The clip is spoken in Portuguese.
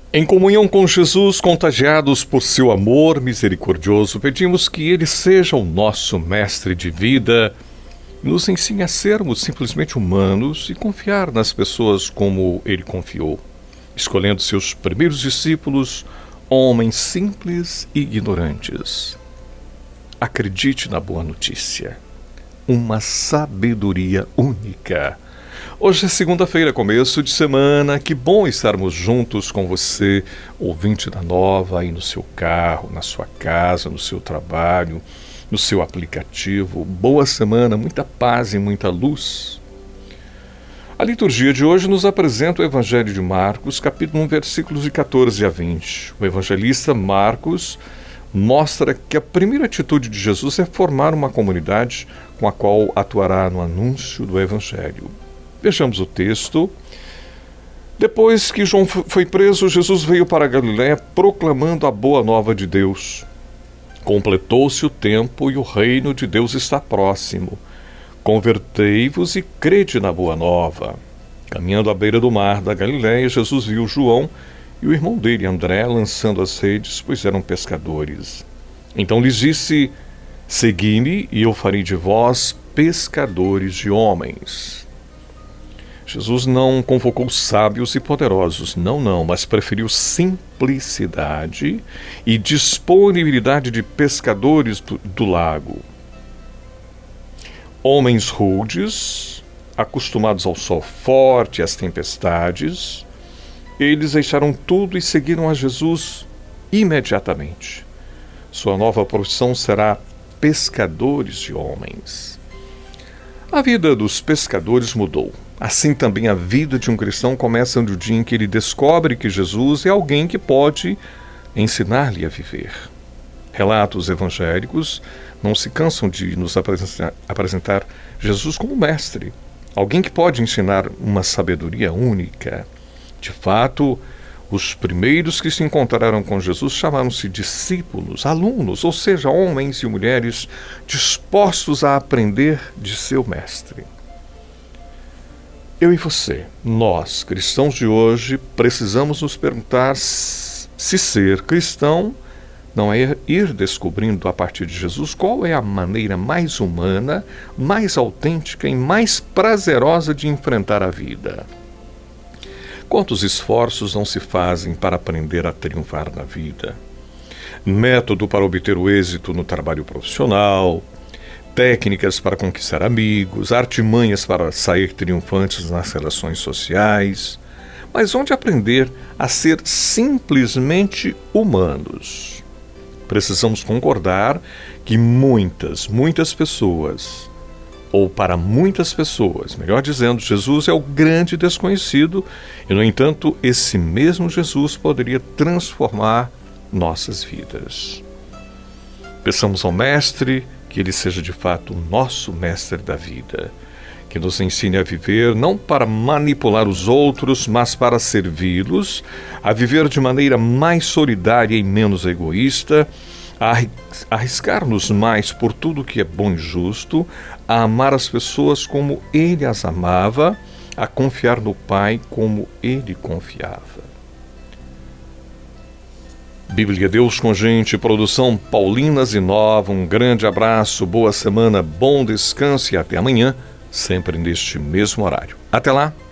Em comunhão com Jesus, contagiados por seu amor misericordioso, pedimos que Ele seja o nosso mestre de vida e nos ensine a sermos simplesmente humanos e confiar nas pessoas como Ele confiou, escolhendo seus primeiros discípulos, homens simples e ignorantes. Acredite na boa notícia. Uma sabedoria única. Hoje é segunda-feira, começo de semana. Que bom estarmos juntos com você, ouvinte da Nova, aí no seu carro, na sua casa, no seu trabalho, no seu aplicativo. Boa semana, muita paz e muita luz. A liturgia de hoje nos apresenta o Evangelho de Marcos, capítulo 1, versículos de 14 a 20. O evangelista Marcos mostra que a primeira atitude de Jesus é formar uma comunidade com a qual atuará no anúncio do Evangelho. Vejamos o texto. Depois que João foi preso, Jesus veio para a Galiléia proclamando a boa nova de Deus. Completou-se o tempo e o reino de Deus está próximo. Convertei-vos e crede na boa nova. Caminhando à beira do mar da Galiléia, Jesus viu João e o irmão dele, André, lançando as redes, pois eram pescadores. Então lhes disse: segui-me e eu farei de vós pescadores de homens. Jesus não convocou sábios e poderosos, não, mas preferiu simplicidade e disponibilidade de pescadores do lago. Homens rudes, acostumados ao sol forte e às tempestades, eles deixaram tudo e seguiram a Jesus imediatamente. Sua nova profissão será pescadores de homens. A vida dos pescadores mudou. Assim também a vida de um cristão começa no dia em que ele descobre que Jesus é alguém que pode ensinar-lhe a viver. Relatos evangélicos não se cansam de nos apresentar Jesus como mestre, alguém que pode ensinar uma sabedoria única. De fato, os primeiros que se encontraram com Jesus chamaram-se discípulos, alunos, ou seja, homens e mulheres dispostos a aprender de seu mestre. Eu e você, nós, cristãos de hoje, precisamos nos perguntar se ser cristão não é ir descobrindo a partir de Jesus qual é a maneira mais humana, mais autêntica e mais prazerosa de enfrentar a vida. Quantos esforços não se fazem para aprender a triunfar na vida? Método para obter o êxito no trabalho profissional, técnicas para conquistar amigos, artimanhas para sair triunfantes nas relações sociais. Mas onde aprender a ser simplesmente humanos? Precisamos concordar que muitas pessoas, ou para muitas pessoas, melhor dizendo, Jesus é o grande desconhecido e, no entanto, esse mesmo Jesus poderia transformar nossas vidas. Peçamos ao Mestre que Ele seja de fato o nosso mestre da vida, que nos ensine a viver não para manipular os outros, mas para servi-los, a viver de maneira mais solidária e menos egoísta, a arriscar-nos mais por tudo que é bom e justo, a amar as pessoas como Ele as amava, a confiar no Pai como Ele confiava. Bíblia Deus com Gente, produção Paulinas e Nova. Um grande abraço, boa semana, bom descanso e até amanhã, sempre neste mesmo horário. Até lá!